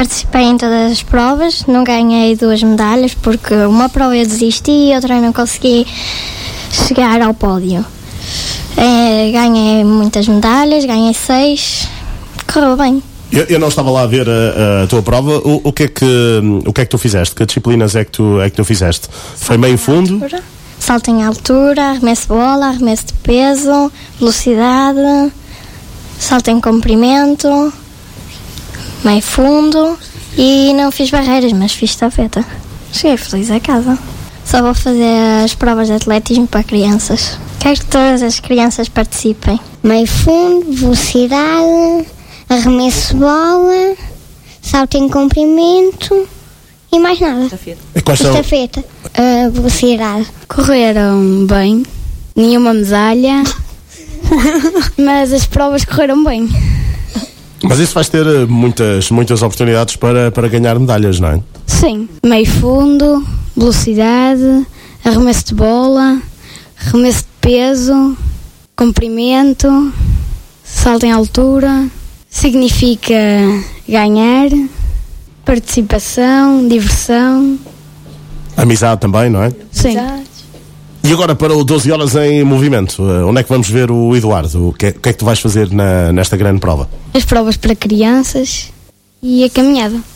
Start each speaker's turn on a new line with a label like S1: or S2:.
S1: Participei em todas as provas, não ganhei 2 medalhas porque uma prova eu desisti e outra eu não consegui chegar ao pódio. Ganhei muitas medalhas, ganhei 6, correu bem.
S2: Eu não estava lá a ver a tua prova. O que é que tu fizeste? Que disciplinas é que tu fizeste? Foi meio fundo?
S1: Salto em altura, arremesso de bola, arremesso de peso, velocidade, salto em comprimento, meio fundo e não fiz barreiras, mas fiz estafeta. Cheguei feliz a casa. Só vou fazer as provas de atletismo para crianças. Quero que todas as crianças participem.
S3: Meio fundo, velocidade, arremesso de bola, salto em comprimento e mais nada. Estafeta. Velocidade.
S4: Correram bem, nenhuma medalha, mas as provas correram bem.
S2: Mas isso vais ter muitas oportunidades para ganhar medalhas, não é?
S4: Sim, meio fundo, velocidade, arremesso de bola, arremesso de peso, comprimento, salto em altura. Significa ganhar, participação, diversão.
S2: Amizade também, não é?
S4: Sim.
S2: E agora para o 12 horas em movimento, onde é que vamos ver o Eduardo? O que é que tu vais fazer nesta grande prova?
S4: As provas para crianças e a caminhada.